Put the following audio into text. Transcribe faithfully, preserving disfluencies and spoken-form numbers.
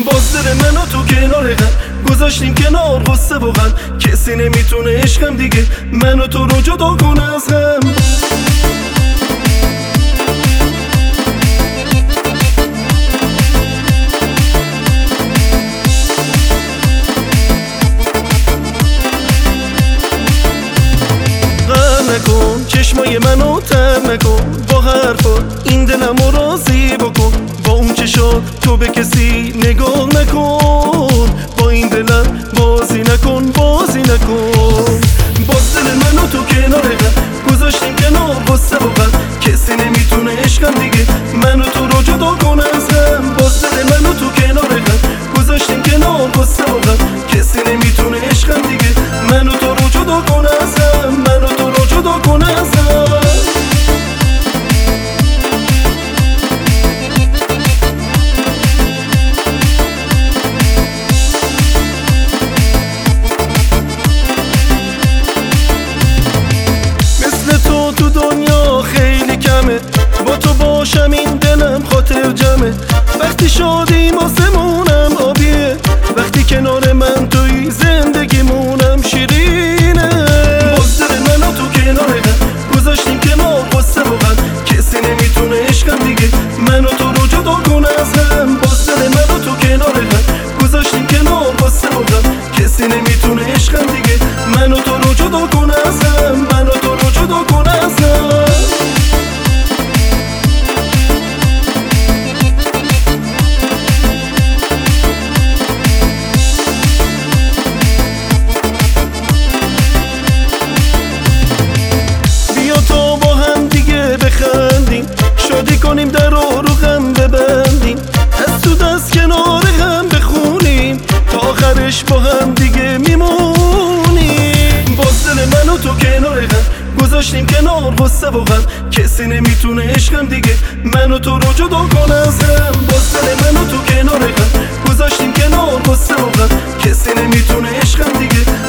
باز دل منو تو کنار هم گذاشتیم کنار غصه و غم، کسی نمیتونه عشقم دیگه منو تو رو جدا کنه از هم. نکن چشمای منو تر نکن، با حرفات این دلمو راضی بکن، با اون چشات تو به کسی نگاه نکن، با این دلم بازی نکن بازی نکن. باز دل منو تو کنار هم گذاشتیم کنار غصه و غم، کسی نمیتونه عشقم دیگه منو تو رو جدا کنه از هم. باز دل منو تو کنار هم گذاشتیم کنار غصه و غم، کسی نمیتونه عشقم دیگه منو تو رو جدا کنه از هم، منو تو رو جدا کنه از هم. مثل تو تو دنیا خیلی کمه، با تو باشم این دلم خاطر جمعه، وقتی شادیم آسمونم آبیه، وقتی کنار من توی زندگیمونم شیرینه. باز دل منو تو کنار هم گذاشتیم کنار غصه و غم، کسی نمیتونه عشقم دیگه منو تو رو جدا کنه از هم. باز دل منو تو کنار هم گذاشتیم کنار غصه و غم، کسی نمیتونه عشقم دیگه منو تو رو جدا کنه از هم، منو تو رو جدا کنه از هم. بخندیم شادی کنیم در رو رو غم ببندیم، از تو دست کنار هم بخونیم تا آخرش با هم دیگه میمونیم. باز دل منو تو کنار هم گذاشتیم کنار غصه و غم، کسی نمیتونه عشقم دیگه منو تو رو جدا کنه از هم. باز دل منو تو کنار هم گذاشتیم کنار غصه و غم، کسی نمیتونه عشقم دیگه